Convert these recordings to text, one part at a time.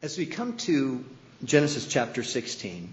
As we come to Genesis chapter 16,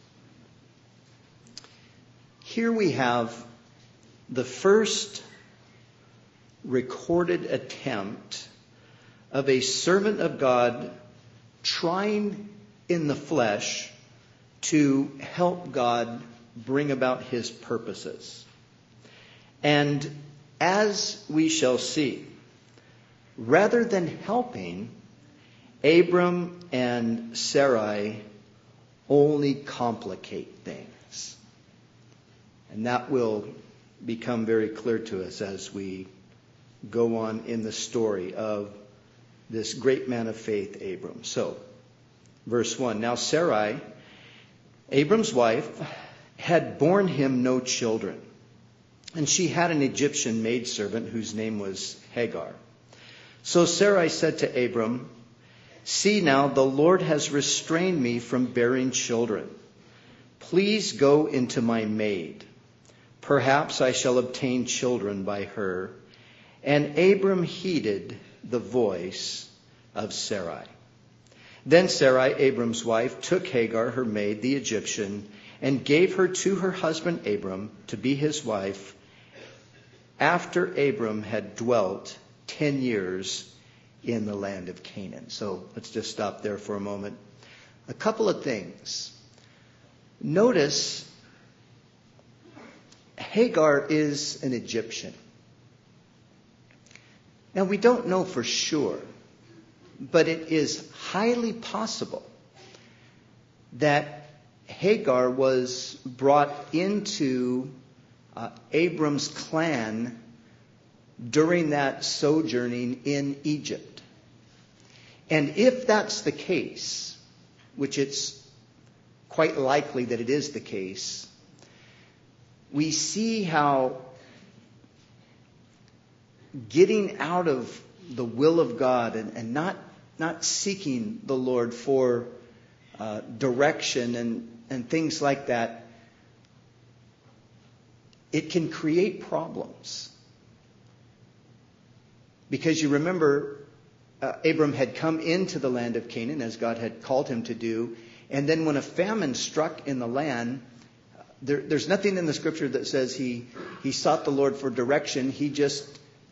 here we have the first recorded attempt of a servant of God trying in the flesh to help God bring about his purposes. And as we shall see, rather than helping, Abram and Sarai only complicate things. And that will become very clear to us as we go on in the story of this great man of faith, Abram. So, verse 1. Now Sarai, Abram's wife, had borne him no children. And she had an Egyptian maidservant whose name was Hagar. So Sarai said to Abram, "See now, the Lord has restrained me from bearing children. Please go into my maid. Perhaps I shall obtain children by her." And Abram heeded the voice of Sarai. Then Sarai, Abram's wife, took Hagar, her maid, the Egyptian, and gave her to her husband Abram to be his wife, after Abram had dwelt 10 years in the land of Canaan. So let's just stop there for a moment. A couple of things. Notice Hagar is an Egyptian. Now we don't know for sure, but it is highly possible that Hagar was brought into Abram's clan during that sojourning in Egypt. And if that's the case, which it's quite likely that it is the case, we see how getting out of the will of God and not seeking the Lord for direction and things like that, it can create problems. Because you remember, Abram had come into the land of Canaan as God had called him to do. And then when a famine struck in the land, there's nothing in the scripture that says he sought the Lord for direction. He just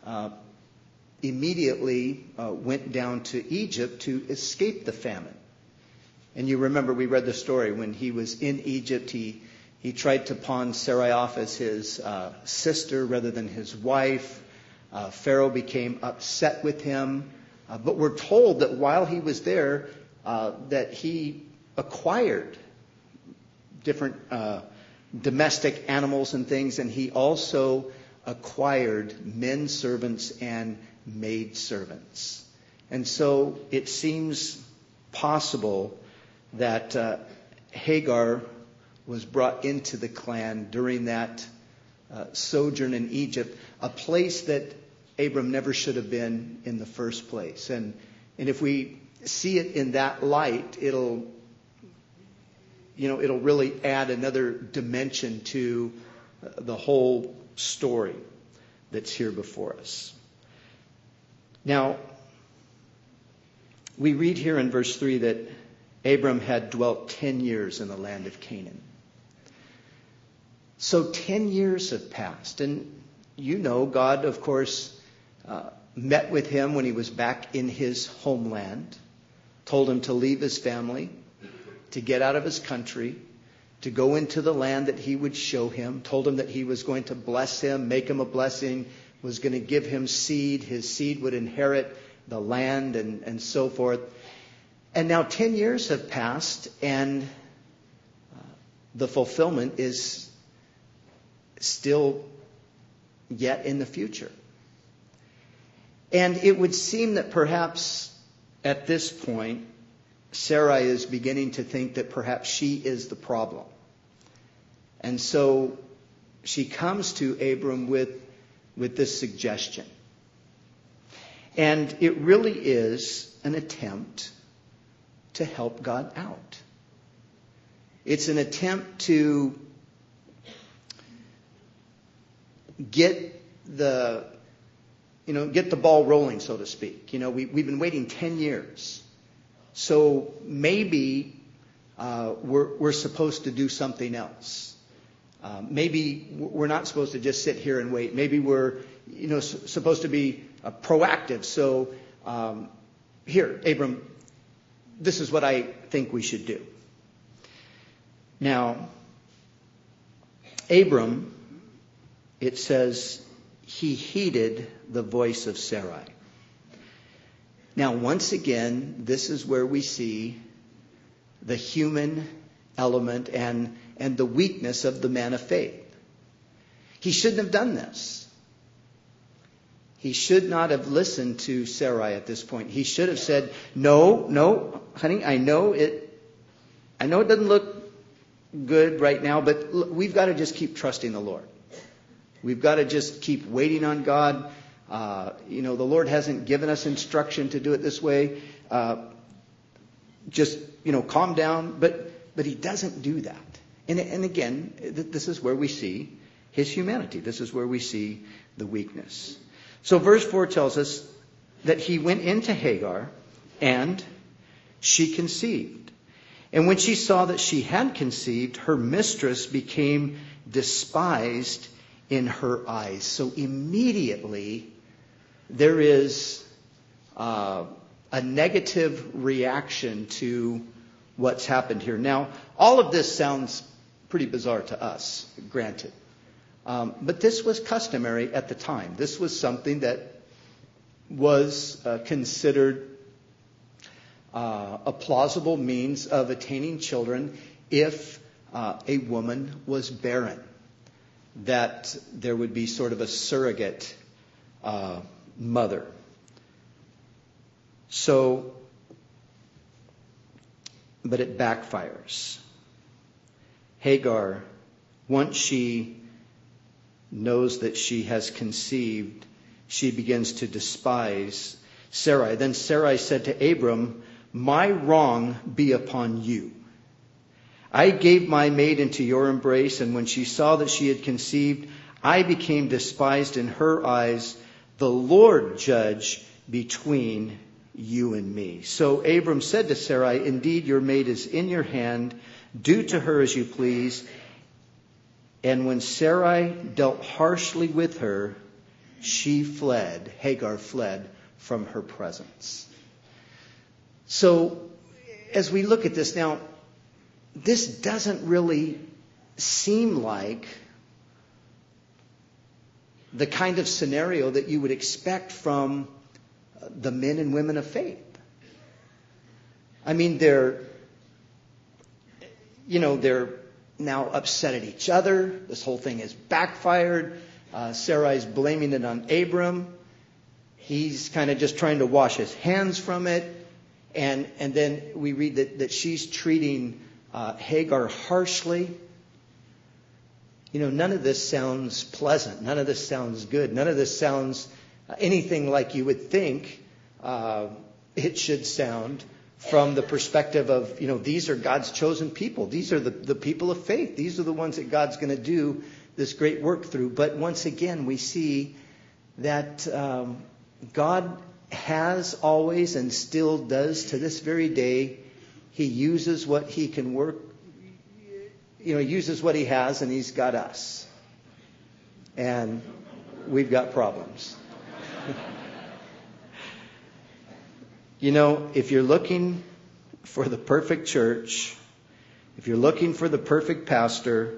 immediately went down to Egypt to escape the famine. And you remember we read the story when he was in Egypt. He tried to pawn Sarai off as his sister rather than his wife. Pharaoh became upset with him. But we're told that while he was there, that he acquired different domestic animals and things. And he also acquired men servants and maid servants. And so it seems possible that Hagar was brought into the clan during that sojourn in Egypt, a place that Abram never should have been in the first place. And if we see it in that light, it'll really add another dimension to the whole story that's here before us. Now, we read here in verse 3 that Abram had dwelt 10 years in the land of Canaan. So 10 years have passed. And God, of course, met with him when he was back in his homeland, told him to leave his family, to get out of his country, to go into the land that he would show him, told him that he was going to bless him, make him a blessing, was going to give him seed, his seed would inherit the land and so forth. And now 10 years have passed, and the fulfillment is still yet in the future. And it would seem that perhaps at this point, Sarai is beginning to think that perhaps she is the problem. And so she comes to Abram with this suggestion. And it really is an attempt to help God out. It's an attempt to get the ball rolling, so to speak. We've been waiting 10 years. So maybe we're supposed to do something else. Maybe we're not supposed to just sit here and wait. Maybe we're, supposed to be proactive. So here, Abram, this is what I think we should do. Now, Abram, it says, he heeded the voice of Sarai. Now, once again, this is where we see the human element and the weakness of the man of faith. He shouldn't have done this. He should not have listened to Sarai at this point. He should have said, no, honey, I know it doesn't look good right now, but we've got to just keep trusting the Lord. We've got to just keep waiting on God. The Lord hasn't given us instruction to do it this way. Just calm down. But he doesn't do that. And again, this is where we see his humanity. This is where we see the weakness. So verse 4 tells us that he went into Hagar and she conceived. And when she saw that she had conceived, her mistress became despised in her eyes. So immediately there is a negative reaction to what's happened here. Now, all of this sounds pretty bizarre to us, granted. But this was customary at the time. This was something that was considered a plausible means of attaining children if a woman was barren. That there would be sort of a surrogate mother. So, but it backfires. Hagar, once she knows that she has conceived, she begins to despise Sarai. Then Sarai said to Abram, "My wrong be upon you. I gave my maid into your embrace, and when she saw that she had conceived, I became despised in her eyes. The Lord judge between you and me." So Abram said to Sarai, "Indeed, your maid is in your hand. Do to her as you please." And when Sarai dealt harshly with her, Hagar fled from her presence. So as we look at this now, this doesn't really seem like the kind of scenario that you would expect from the men and women of faith. I mean, they're now upset at each other. This whole thing has backfired. Sarai's blaming it on Abram. He's kind of just trying to wash his hands from it. And then we read that she's treating Hagar harshly. None of this sounds pleasant. None of this sounds good. None of this sounds anything like you would think it should sound from the perspective of, these are God's chosen people. These are the people of faith. These are the ones that God's going to do this great work through. But once again, we see that God has always and still does to this very day. He uses what he can work. He uses what he has, and he's got us. And we've got problems. If you're looking for the perfect church, if you're looking for the perfect pastor,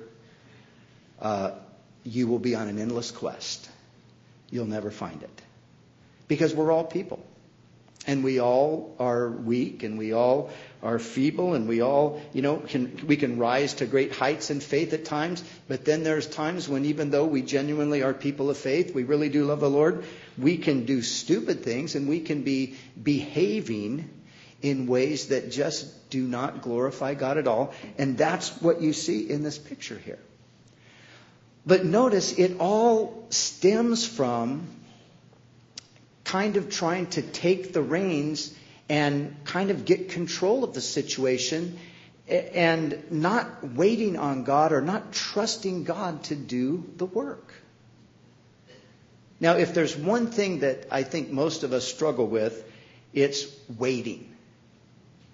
you will be on an endless quest. You'll never find it. Because we're all people. And we all are weak, and we all are feeble, and we all, we can rise to great heights in faith at times. But then there's times when, even though we genuinely are people of faith, we really do love the Lord, we can do stupid things, and we can be behaving in ways that just do not glorify God at all. And that's what you see in this picture here. But notice, it all stems from kind of trying to take the reins and kind of get control of the situation and not waiting on God or not trusting God to do the work. Now, if there's one thing that I think most of us struggle with, it's waiting.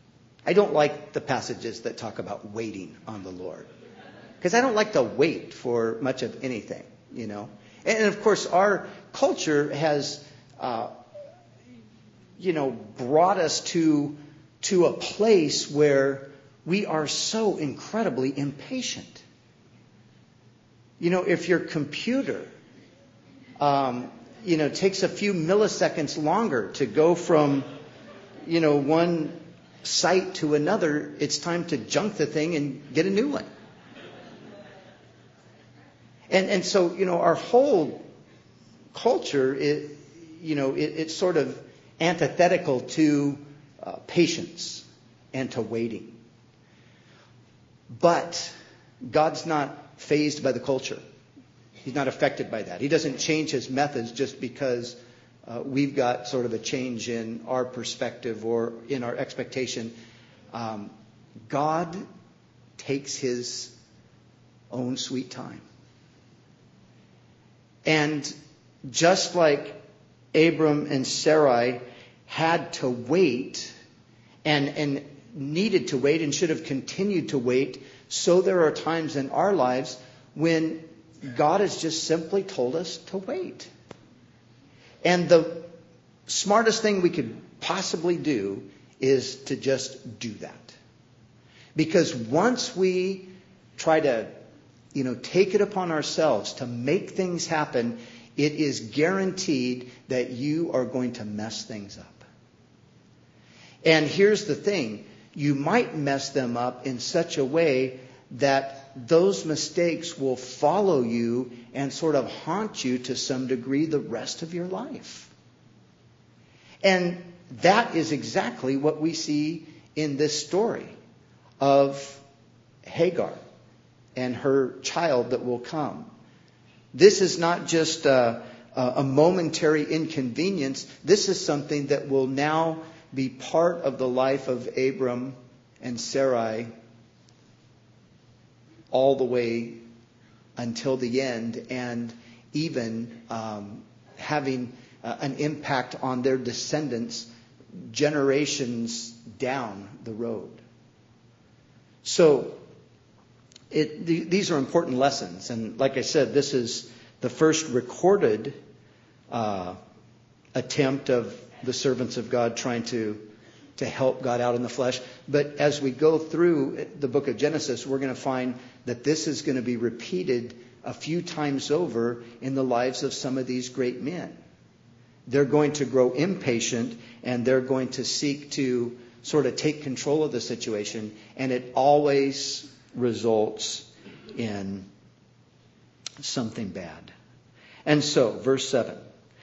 I don't like the passages that talk about waiting on the Lord. Because I don't like to wait for much of anything, you know. And of course, our culture has, brought us to a place where we are so incredibly impatient. You know, if your computer, takes a few milliseconds longer to go from, one site to another, it's time to junk the thing and get a new one. And so, our whole culture, it's sort of antithetical to patience and to waiting. But God's not fazed by the culture. He's not affected by that. He doesn't change his methods just because we've got sort of a change in our perspective or in our expectation. God takes his own sweet time. And just like Abram and Sarai had to wait and needed to wait and should have continued to wait, so there are times in our lives when God has just simply told us to wait. And the smartest thing we could possibly do is to just do that. Because once we try to, take it upon ourselves to make things happen, it is guaranteed that you are going to mess things up. And here's the thing. You might mess them up in such a way that those mistakes will follow you and sort of haunt you to some degree the rest of your life. And that is exactly what we see in this story of Hagar and her child that will come. This is not just a momentary inconvenience. This is something that will now be part of the life of Abram and Sarai all the way until the end, and even having an impact on their descendants generations down the road. So these are important lessons. And like I said, this is the first recorded attempt of the servants of God trying to help God out in the flesh. But as we go through the book of Genesis, we're going to find that this is going to be repeated a few times over in the lives of some of these great men. They're going to grow impatient, and they're going to seek to sort of take control of the situation, and it always results in something bad. And so, verse 7.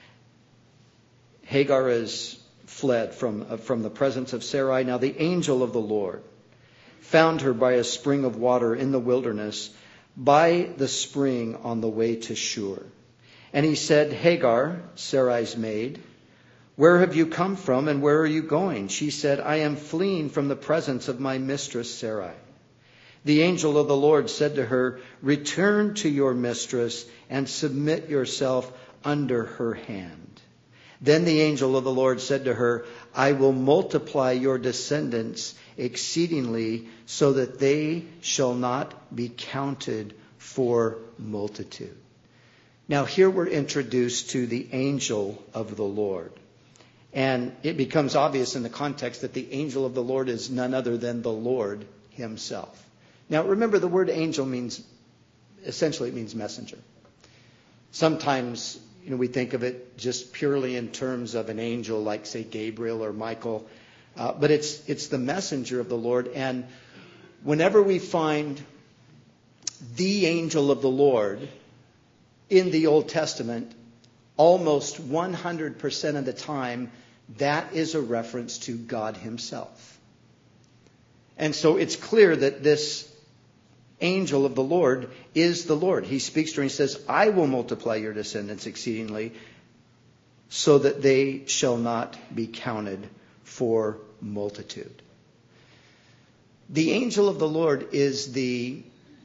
Hagar is fled from the presence of Sarai. Now the angel of the Lord found her by a spring of water in the wilderness, by the spring on the way to Shur. And he said, Hagar, Sarai's maid, where have you come from and where are you going? She said, I am fleeing from the presence of my mistress Sarai. The angel of the Lord said to her, return to your mistress and submit yourself under her hand. Then the angel of the Lord said to her, I will multiply your descendants exceedingly so that they shall not be counted for multitude. Now here we're introduced to the angel of the Lord. And it becomes obvious in the context that the angel of the Lord is none other than the Lord himself. Now remember, the word angel means messenger. Sometimes we think of it just purely in terms of an angel like, say, Gabriel or Michael. But it's the messenger of the Lord. And whenever we find the angel of the Lord in the Old Testament, almost 100% of the time, that is a reference to God himself. And so it's clear that this angel of the Lord is the Lord. He speaks to her and he says, I will multiply your descendants exceedingly so that they shall not be counted for multitude. The angel of the Lord is the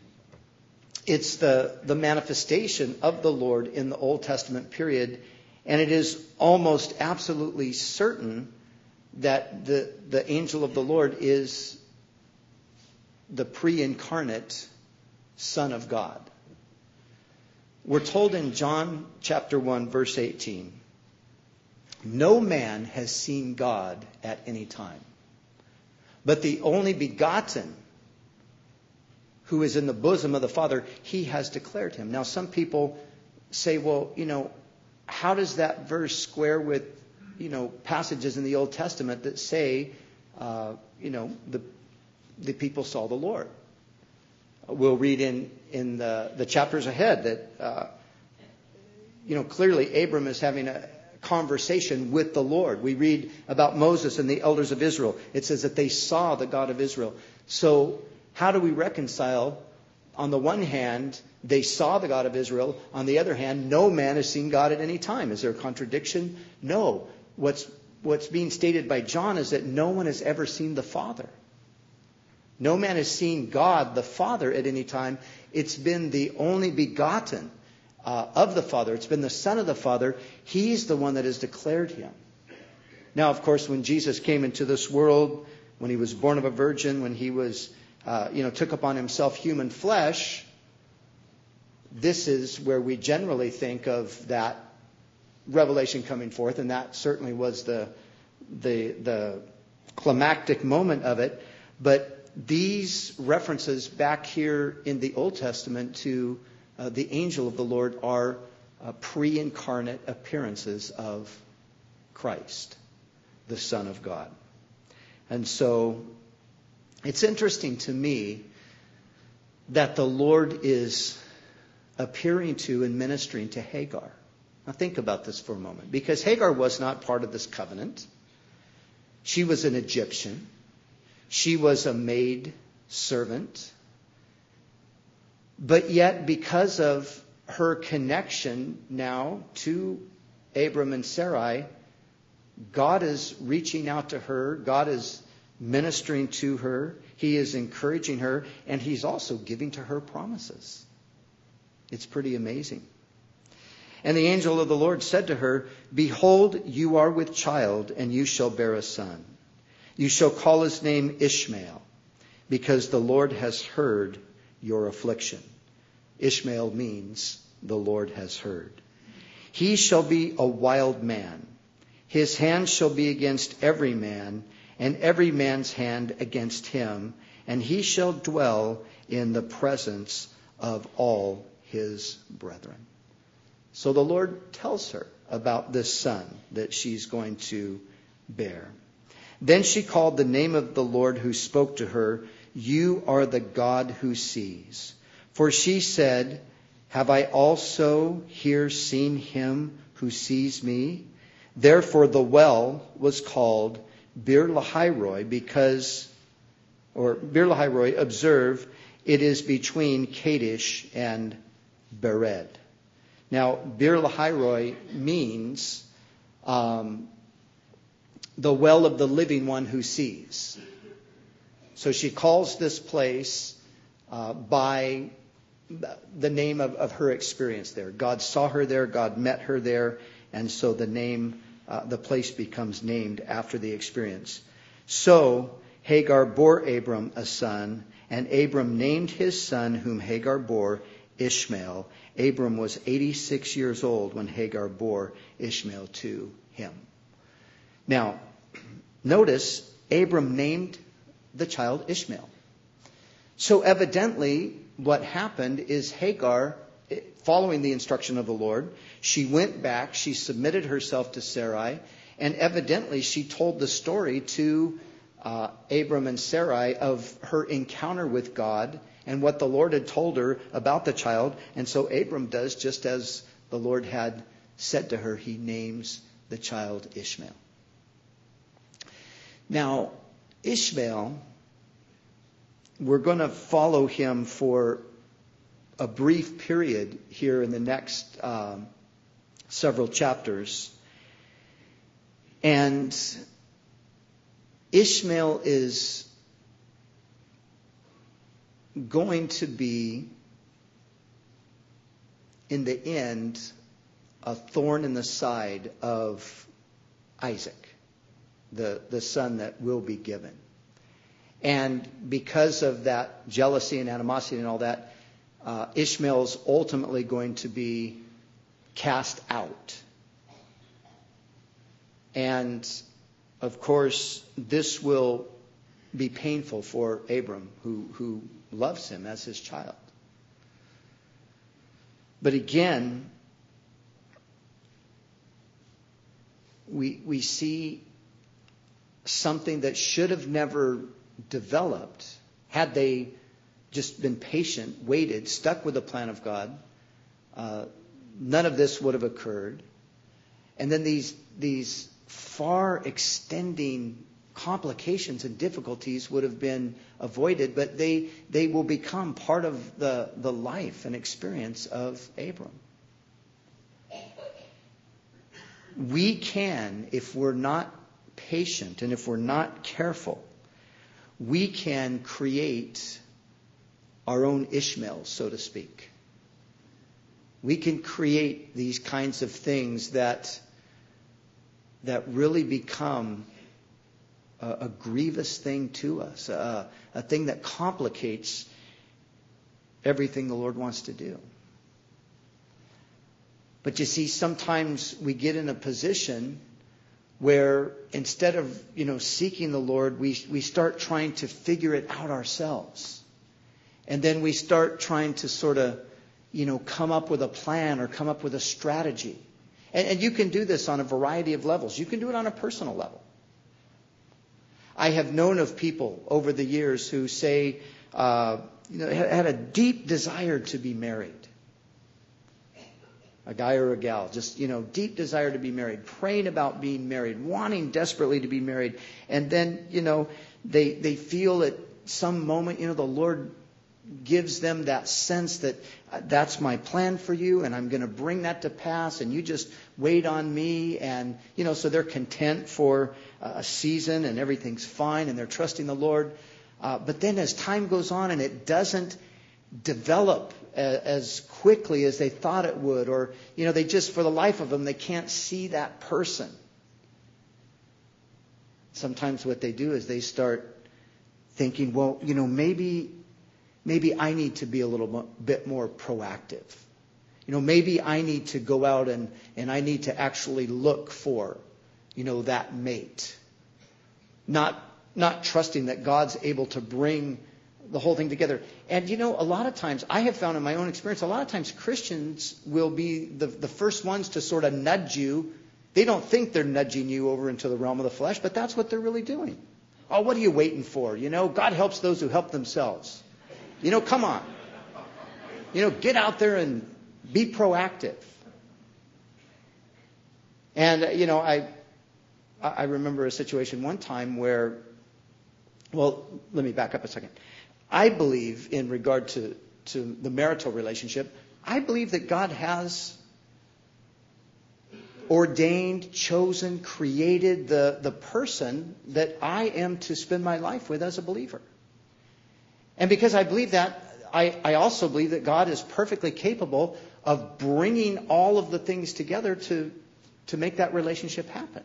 manifestation of the Lord in the Old Testament period, and it is almost absolutely certain that the angel of the Lord is the pre-incarnate Son of God. We're told in John chapter 1, verse 18, no man has seen God at any time, but the only begotten who is in the bosom of the Father, he has declared him. Now, some people say, well, how does that verse square with, passages in the Old Testament that say, the people saw the Lord? We'll read in the chapters ahead that, clearly Abram is having a conversation with the Lord. We read about Moses and the elders of Israel. It says that they saw the God of Israel. So how do we reconcile? On the one hand, they saw the God of Israel. On the other hand, no man has seen God at any time. Is there a contradiction? No. What's being stated by John is that no one has ever seen the Father. No man has seen God, the Father, at any time. It's been the only begotten of the Father. It's been the Son of the Father. He's the one that has declared him. Now, of course, when Jesus came into this world, when he was born of a virgin, when he was, took upon himself human flesh, this is where we generally think of that revelation coming forth, and that certainly was the climactic moment of it. But these references back here in the Old Testament to the angel of the Lord are pre-incarnate appearances of Christ, the Son of God. And so it's interesting to me that the Lord is appearing to and ministering to Hagar. Now think about this for a moment, because Hagar was not part of this covenant. She was an Egyptian. She was a maid servant. But yet, because of her connection now to Abram and Sarai, God is reaching out to her. God is ministering to her. He is encouraging her. And he's also giving to her promises. It's pretty amazing. And the angel of the Lord said to her, behold, you are with child, and you shall bear a son. You shall call his name Ishmael, because the Lord has heard your affliction. Ishmael means the Lord has heard. He shall be a wild man. His hand shall be against every man, and every man's hand against him. And he shall dwell in the presence of all his brethren. So the Lord tells her about this son that she's going to bear. Then she called the name of the Lord who spoke to her, you are the God who sees. For she said, have I also here seen him who sees me? Therefore the well was called Bir Lahairoi, observe, it is between Kadesh and Bered. Now, Bir Lahairoi means the well of the living one who sees. So she calls this place by the name of her experience there. God saw her there. God met her there. And so the place becomes named after the experience. So Hagar bore Abram a son, and Abram named his son whom Hagar bore Ishmael. Abram was 86 years old when Hagar bore Ishmael to him. Now, notice Abram named the child Ishmael. So evidently what happened is Hagar, following the instruction of the Lord, she went back, she submitted herself to Sarai, and evidently she told the story to Abram and Sarai of her encounter with God and what the Lord had told her about the child. And so Abram does just as the Lord had said to her. He names the child Ishmael. Now, Ishmael, we're going to follow him for a brief period here in the next several chapters. And Ishmael is going to be, in the end, a thorn in the side of Isaac. the son that will be given. And because of that jealousy and animosity and all that, Ishmael's ultimately going to be cast out. And of course, this will be painful for Abram, who loves him as his child. But again, we see something that should have never developed had they just been patient, waited, stuck with the plan of God. None of this would have occurred. And then these far extending complications and difficulties would have been avoided, but they will become part of the life and experience of Abram. We can, if we're not patient and if we're not careful, we can create our own Ishmael, so to speak. We can create these kinds of things that really become a grievous thing to us, a thing that complicates everything the Lord wants to do. But you see, sometimes we get in a position where instead of, seeking the Lord, we start trying to figure it out ourselves. And then we start trying to sort of, come up with a plan or come up with a strategy. And you can do this on a variety of levels. You can do it on a personal level. I have known of people over the years who say, had a deep desire to be married. A guy or a gal, just, deep desire to be married, praying about being married, wanting desperately to be married. And then, they feel at some moment, the Lord gives them that sense that that's my plan for you and I'm going to bring that to pass and you just wait on me. And, so they're content for a season and everything's fine and they're trusting the Lord. But then as time goes on and it doesn't develop as quickly as they thought it would, or, they just, for the life of them, they can't see that person. Sometimes what they do is they start thinking, well, maybe I need to be a little bit more proactive. Maybe I need to go out and I need to actually look for, that mate. Not trusting that God's able to bring the whole thing together. And, a lot of times, I have found in my own experience, a lot of times Christians will be the first ones to sort of nudge you. They don't think they're nudging you over into the realm of the flesh, but that's what they're really doing. Oh, what are you waiting for? God helps those who help themselves. Come on. Get out there and be proactive. And, I remember a situation one time where, well, let me back up a second. I believe in regard to the marital relationship, I believe that God has ordained, chosen, created the person that I am to spend my life with as a believer. And because I believe that, I also believe that God is perfectly capable of bringing all of the things together to make that relationship happen.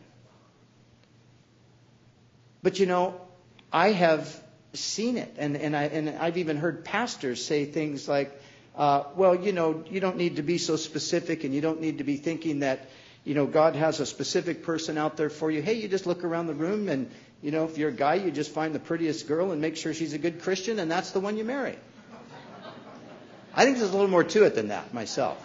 But I have seen it, and I've even heard pastors say things like, well, you don't need to be so specific, and you don't need to be thinking that, God has a specific person out there for you. Hey, you just look around the room, and if you're a guy, you just find the prettiest girl and make sure she's a good Christian, and that's the one you marry. I think there's a little more to it than that myself.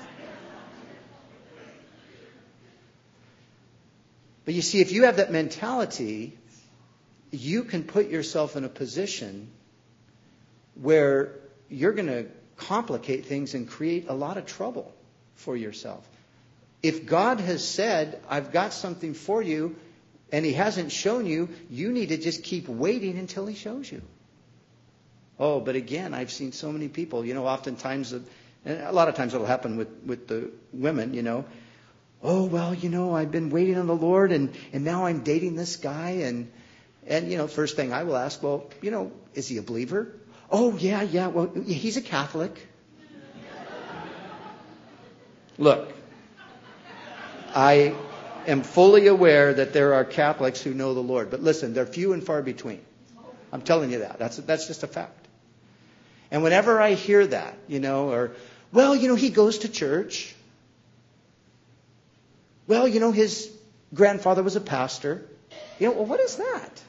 But you see, if you have that mentality, you can put yourself in a position where you're going to complicate things and create a lot of trouble for yourself. If God has said, I've got something for you, and He hasn't shown you, you need to just keep waiting until He shows you. Oh, but again, I've seen so many people, oftentimes, and a lot of times it'll happen with the women, oh, well, I've been waiting on the Lord, and now I'm dating this guy, and first thing I will ask, well, is he a believer? Oh, yeah, well, he's a Catholic. Look, I am fully aware that there are Catholics who know the Lord. But listen, they're few and far between. I'm telling you that. That's just a fact. And whenever I hear that, or, well, he goes to church. Well, his grandfather was a pastor. Well, what is that?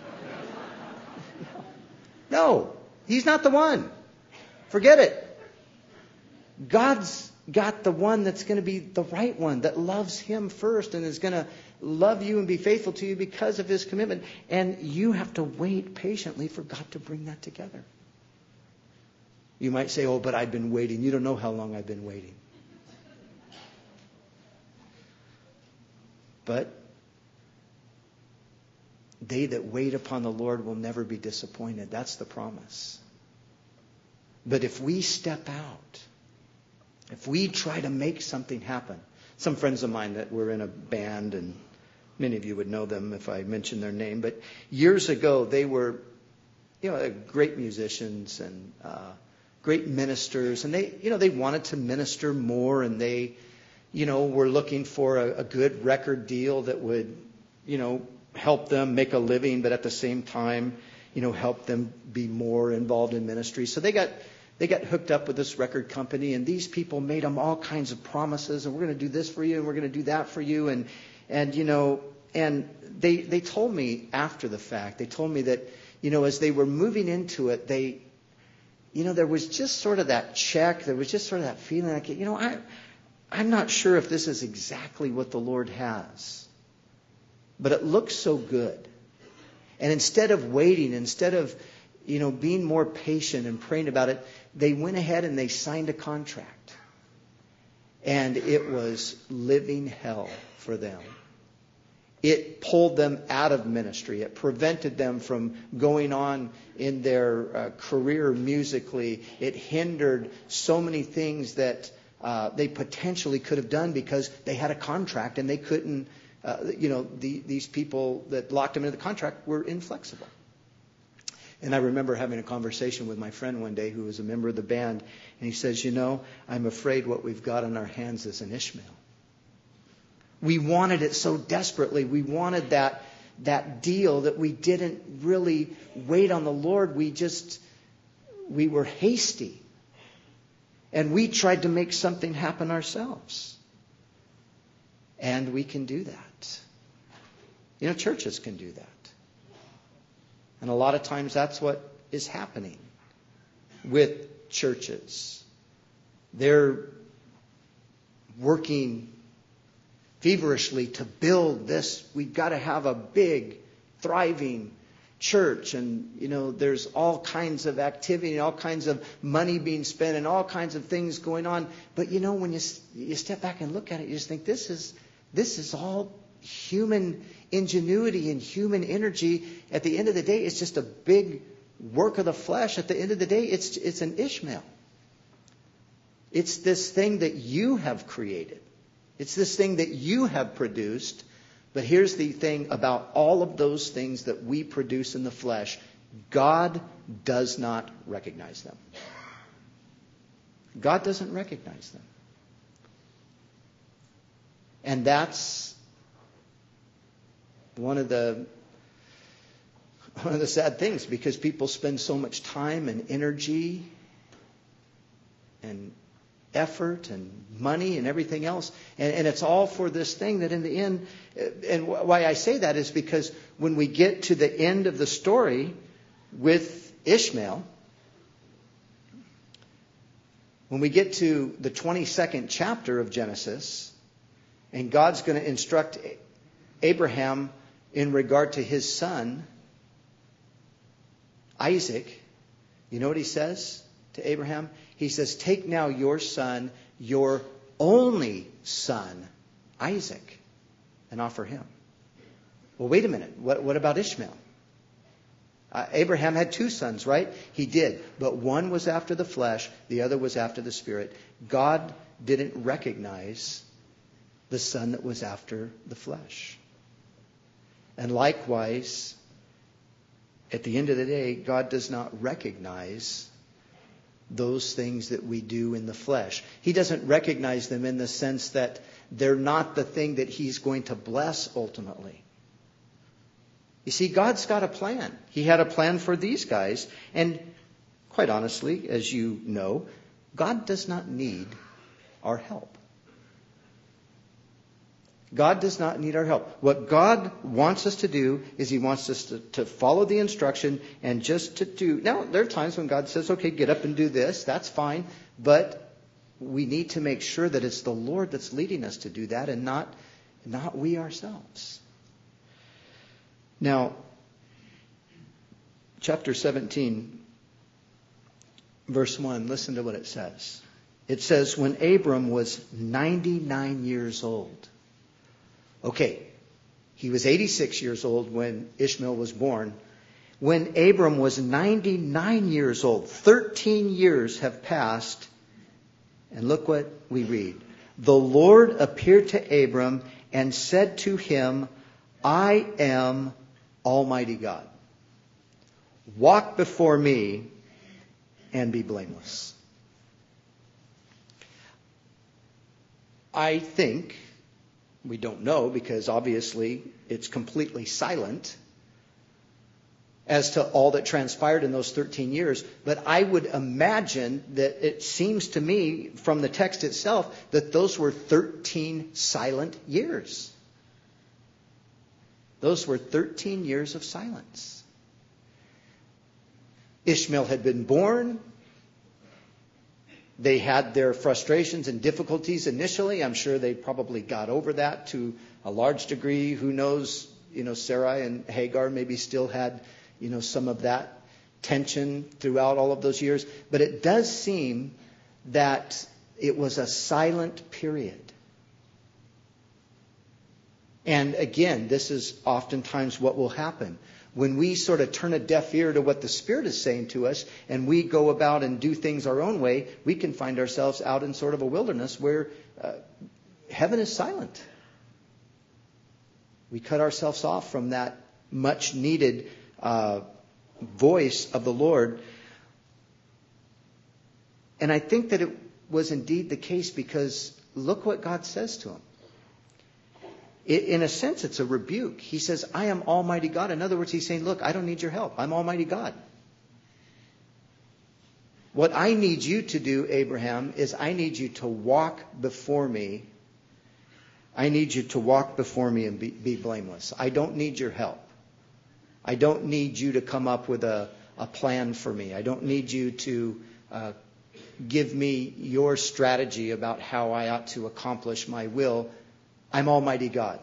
No, he's not the one. Forget it. God's got the one that's going to be the right one, that loves him first and is going to love you and be faithful to you because of his commitment. And you have to wait patiently for God to bring that together. You might say, oh, but I've been waiting. You don't know how long I've been waiting. But they that wait upon the Lord will never be disappointed. That's the promise. But if we step out, if we try to make something happen. Some friends of mine that were in a band, and many of you would know them if I mention their name, but years ago they were, great musicians and great ministers, and they wanted to minister more, and they, were looking for a good record deal that would, help them make a living, but at the same time, help them be more involved in ministry. So they got hooked up with this record company, and these people made them all kinds of promises, and we're going to do this for you, and we're going to do that for you, and they told me after the fact, they told me that, as they were moving into it, there was just sort of that check, there was just sort of that feeling like, I'm not sure if this is exactly what the Lord has, but it looks so good. And instead of waiting, instead of being more patient and praying about it, they went ahead and they signed a contract. And it was living hell for them. It pulled them out of ministry. It prevented them from going on in their career musically. It hindered so many things that they potentially could have done because they had a contract and they couldn't, these people that locked them into the contract were inflexible. And I remember having a conversation with my friend one day who was a member of the band. And he says, I'm afraid what we've got on our hands is an Ishmael. We wanted it so desperately. We wanted that deal that we didn't really wait on the Lord. We were hasty. And we tried to make something happen ourselves. And we can do that. Churches can do that. And a lot of times that's what is happening with churches. They're working feverishly to build this. We've got to have a big, thriving church. And, there's all kinds of activity and all kinds of money being spent and all kinds of things going on. But, when you step back and look at it, you just think this is all human ingenuity and human energy. At the end of the day, it's just a big work of the flesh. At the end of the day, it's an Ishmael. It's this thing that you have created. It's this thing that you have produced. But here's the thing about all of those things that we produce in the flesh. God does not recognize them. God doesn't recognize them. And that's one of the sad things, because people spend so much time and energy and effort and money and everything else. And it's all for this thing that in the end, and why I say that is because when we get to the end of the story with Ishmael, when we get to the 22nd chapter of Genesis, and God's going to instruct Abraham in regard to his son, Isaac, you know what he says to Abraham? He says, take now your son, your only son, Isaac, and offer him. Well, wait a minute. What about Ishmael? Abraham had two sons, right? He did. But one was after the flesh. The other was after the spirit. God didn't recognize the son that was after the flesh. And likewise, at the end of the day, God does not recognize those things that we do in the flesh. He doesn't recognize them in the sense that they're not the thing that He's going to bless ultimately. You see, God's got a plan. He had a plan for these guys. And quite honestly, as you know, God does not need our help. God does not need our help. What God wants us to do is He wants us to follow the instruction and just to do. Now, there are times when God says, okay, get up and do this. That's fine. But we need to make sure that it's the Lord that's leading us to do that and not we ourselves. Now, chapter 17, verse 1, listen to what it says. It says, when Abram was 99 years old. Okay, he was 86 years old when Ishmael was born. When Abram was 99 years old, 13 years have passed, and look what we read. The Lord appeared to Abram and said to him, I am Almighty God. Walk before me and be blameless. I think, we don't know because obviously it's completely silent as to all that transpired in those 13 years. But I would imagine that it seems to me from the text itself that those were 13 silent years. Those were 13 years of silence. Ishmael had been born. They had their frustrations and difficulties initially. I'm sure they probably got over that to a large degree. Who knows, Sarai and Hagar maybe still had, some of that tension throughout all of those years. But it does seem that it was a silent period. And again, this is oftentimes what will happen. When we sort of turn a deaf ear to what the Spirit is saying to us and we go about and do things our own way, we can find ourselves out in sort of a wilderness where heaven is silent. We cut ourselves off from that much needed voice of the Lord. And I think that it was indeed the case because look what God says to him. In a sense, it's a rebuke. He says, I am Almighty God. In other words, he's saying, look, I don't need your help. I'm Almighty God. What I need you to do, Abraham, is I need you to walk before me. I need you to walk before me and be blameless. I don't need your help. I don't need you to come up with a plan for me. I don't need you to give me your strategy about how I ought to accomplish my will. I'm Almighty God.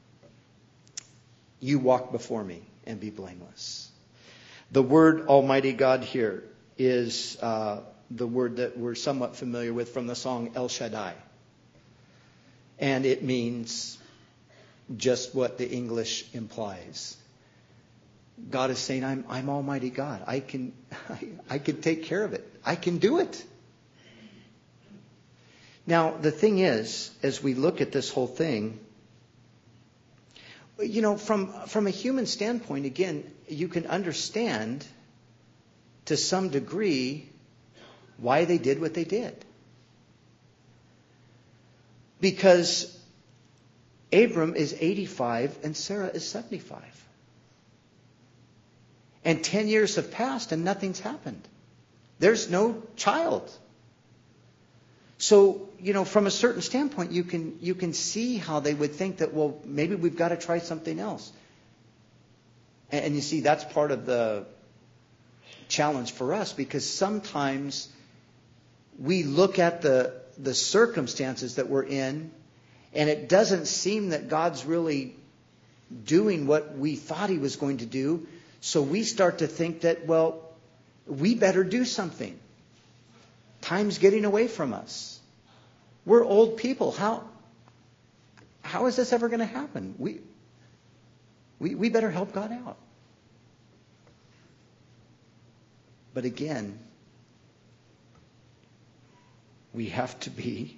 You walk before me and be blameless. The word Almighty God here is the word that we're somewhat familiar with from the song El Shaddai. And it means just what the English implies. God is saying, I'm Almighty God. I can take care of it. I can do it. Now, the thing is, as we look at this whole thing, from a human standpoint, again, you can understand to some degree why they did what they did. Because Abram is 85 and Sarah is 75. And 10 years have passed and nothing's happened. There's no child. So, from a certain standpoint, you can see how they would think that, well, maybe we've got to try something else. And you see, that's part of the challenge for us, because sometimes we look at the circumstances that we're in, and it doesn't seem that God's really doing what we thought He was going to do. So we start to think that, well, we better do something. Time's getting away from us. We're old people. How is this ever going to happen? We better help God out. But again, we have to be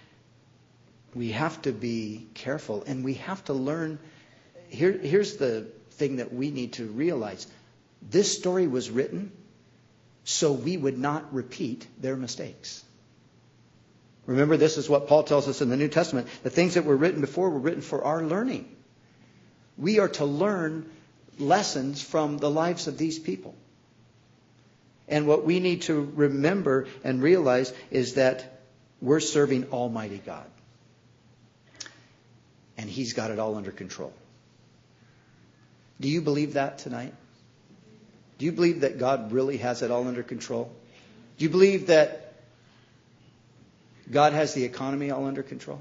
careful, and we have to learn. Here's the thing that we need to realize. This story was written so we would not repeat their mistakes. Remember, this is what Paul tells us in the New Testament. The things that were written before were written for our learning. We are to learn lessons from the lives of these people. And what we need to remember and realize is that we're serving Almighty God. And He's got it all under control. Do you believe that tonight? Do you believe that God really has it all under control? Do you believe that God has the economy all under control?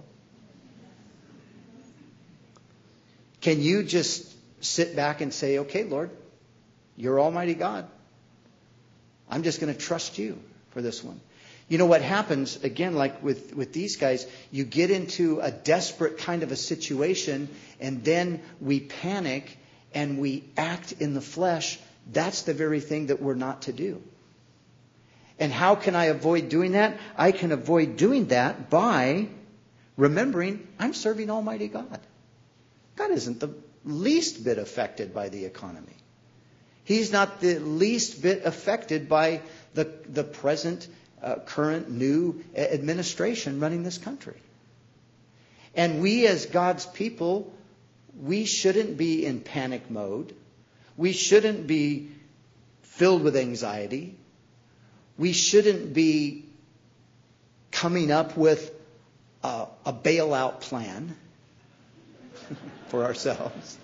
Can you just sit back and say, okay, Lord, you're Almighty God. I'm just going to trust you for this one. You know what happens, again, like with these guys, you get into a desperate kind of a situation, and then we panic and we act in the flesh. That's the very thing that we're not to do. And how can I avoid doing that? I can avoid doing that by remembering I'm serving Almighty God. God isn't the least bit affected by the economy. He's not the least bit affected by the present, current, new administration running this country. And we as God's people, we shouldn't be in panic mode. We shouldn't be filled with anxiety. We shouldn't be coming up with a bailout plan for ourselves.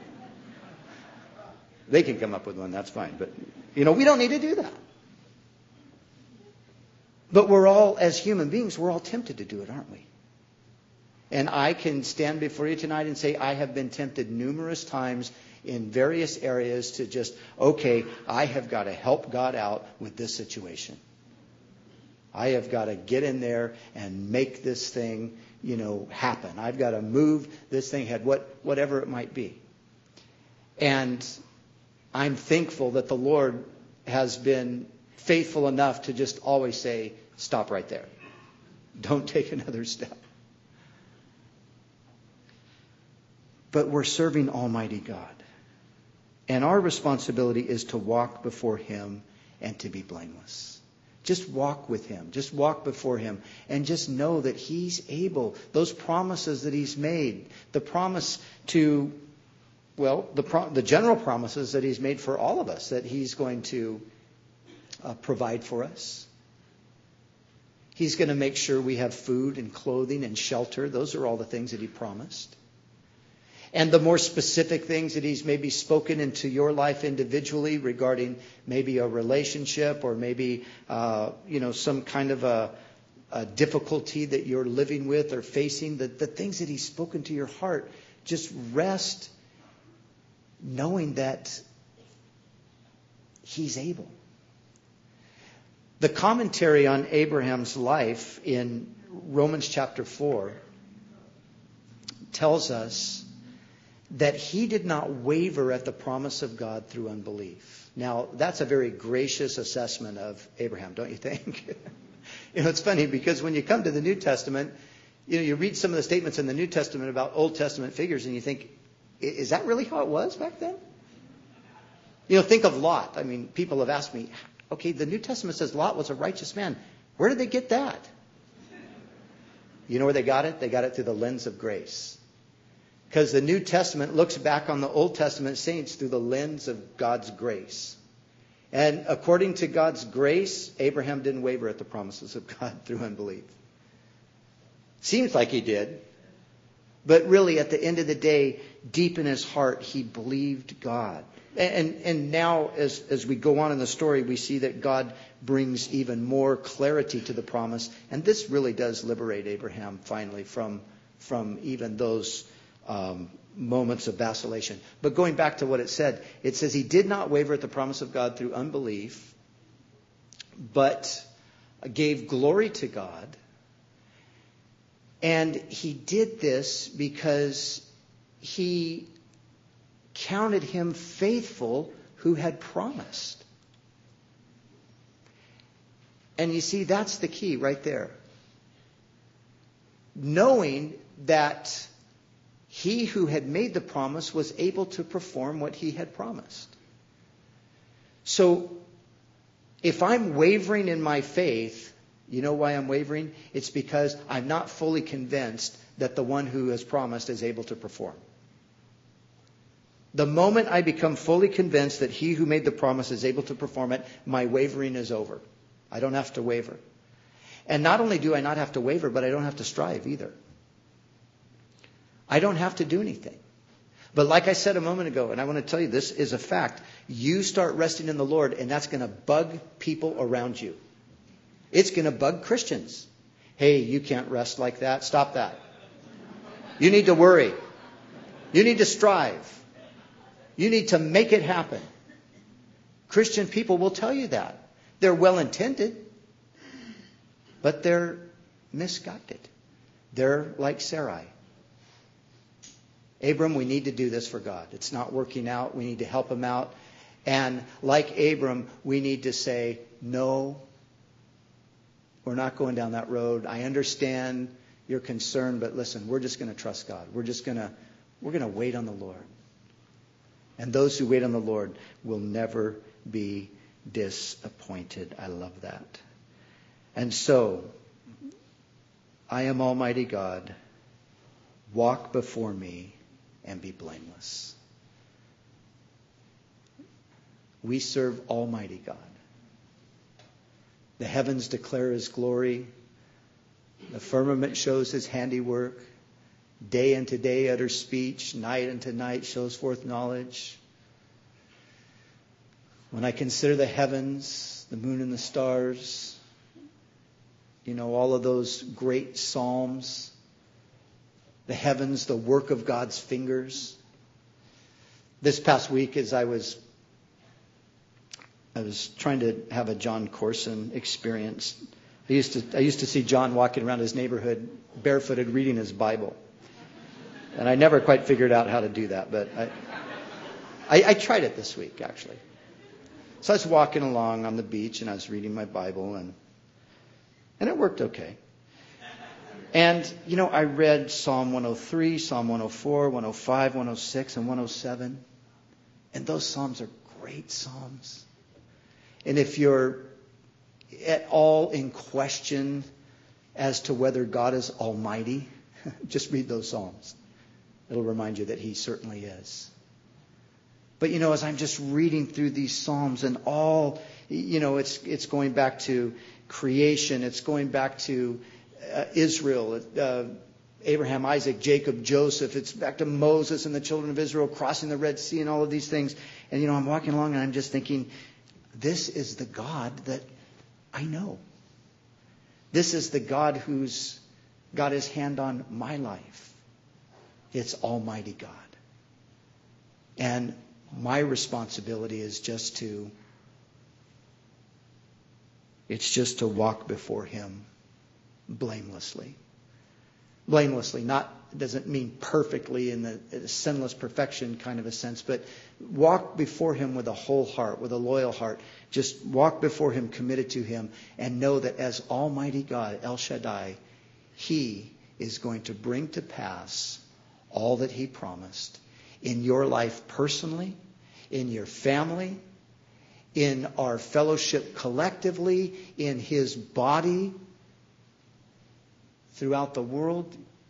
They can come up with one, that's fine. But, we don't need to do that. But we're all, as human beings, we're all tempted to do it, aren't we? And I can stand before you tonight and say I have been tempted numerous times in various areas to just, okay, I have got to help God out with this situation. I have got to get in there and make this thing, happen. I've got to move this thing ahead, whatever it might be. And I'm thankful that the Lord has been faithful enough to just always say, stop right there. Don't take another step. But we're serving Almighty God. And our responsibility is to walk before Him and to be blameless. Just walk with Him. Just walk before Him. And just know that He's able. Those promises that He's made. The promise to, the general promises that He's made for all of us. That He's going to provide for us. He's going to make sure we have food and clothing and shelter. Those are all the things that He promised. And the more specific things that He's maybe spoken into your life individually regarding maybe a relationship or maybe, some kind of a difficulty that you're living with or facing, the things that He's spoken to your heart, just rest knowing that He's able. The commentary on Abraham's life in Romans chapter 4 tells us that he did not waver at the promise of God through unbelief. Now, that's a very gracious assessment of Abraham, don't you think? It's funny because when you come to the New Testament, you read some of the statements in the New Testament about Old Testament figures and you think, is that really how it was back then? Think of Lot. I mean, people have asked me, okay, the New Testament says Lot was a righteous man. Where did they get that? You know where they got it? They got it through the lens of grace. Because the New Testament looks back on the Old Testament saints through the lens of God's grace. And according to God's grace, Abraham didn't waver at the promises of God through unbelief. Seems like he did. But really, at the end of the day, deep in his heart, he believed God. And now, as we go on in the story, we see that God brings even more clarity to the promise. And this really does liberate Abraham finally from even those moments of vacillation. But going back to what it says he did not waver at the promise of God through unbelief, but gave glory to God. And he did this because he counted him faithful who had promised. And you see, that's the key right there. Knowing that he who had made the promise was able to perform what he had promised. So If I'm wavering in my faith, you know why I'm wavering? It's because I'm not fully convinced that the one who has promised is able to perform. The moment I become fully convinced that he who made the promise is able to perform it, my wavering is over. I don't have to waver. And not only do I not have to waver, but I don't have to strive either. I don't have to do anything. But like I said a moment ago, and I want to tell you, this is a fact. You start resting in the Lord, and that's going to bug people around you. It's going to bug Christians. Hey, you can't rest like that. Stop that. You need to worry. You need to strive. You need to make it happen. Christian people will tell you that. They're well-intended, but they're misguided. They're like Sarai. Abram, we need to do this for God. It's not working out. We need to help him out. And like Abram, we need to say, no, we're not going down that road. I understand your concern, but listen, we're just going to trust God. We're going to wait on the Lord. And those who wait on the Lord will never be disappointed. I love that. And so, I am Almighty God. Walk before me and be blameless. We serve Almighty God. The heavens declare His glory. The firmament shows His handiwork. Day unto day utters speech. Night unto night shows forth knowledge. When I consider the heavens, the moon and the stars, all of those great psalms, the heavens, the work of God's fingers. This past week, as I was trying to have a John Corson experience. I used to see John walking around his neighborhood barefooted reading his Bible. And I never quite figured out how to do that, but I tried it this week, actually. So I was walking along on the beach, and I was reading my Bible, and it worked okay. And, I read Psalm 103, Psalm 104, 105, 106, and 107. And those psalms are great psalms. And if you're at all in question as to whether God is almighty, just read those psalms. It'll remind you that He certainly is. But, as I'm just reading through these psalms and all, it's going back to creation. It's going back to Israel, Abraham, Isaac, Jacob, Joseph. It's back to Moses and the children of Israel crossing the Red Sea and all of these things. And, I'm walking along and I'm just thinking, this is the God that I know. This is the God who's got His hand on my life. It's Almighty God. And my responsibility is just to walk before Him blamelessly. Blamelessly, doesn't mean perfectly in the sinless perfection kind of a sense, but walk before Him with a whole heart, with a loyal heart. Just walk before Him, committed to Him, and know that as Almighty God, El Shaddai, He is going to bring to pass all that He promised in your life personally, in your family, in our fellowship collectively, in His body, throughout the world.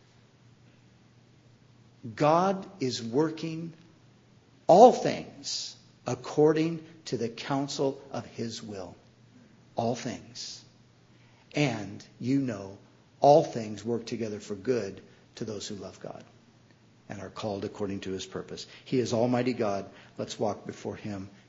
God is working all things according to the counsel of His will. All things. And all things work together for good to those who love God and are called according to His purpose. He is Almighty God. Let's walk before Him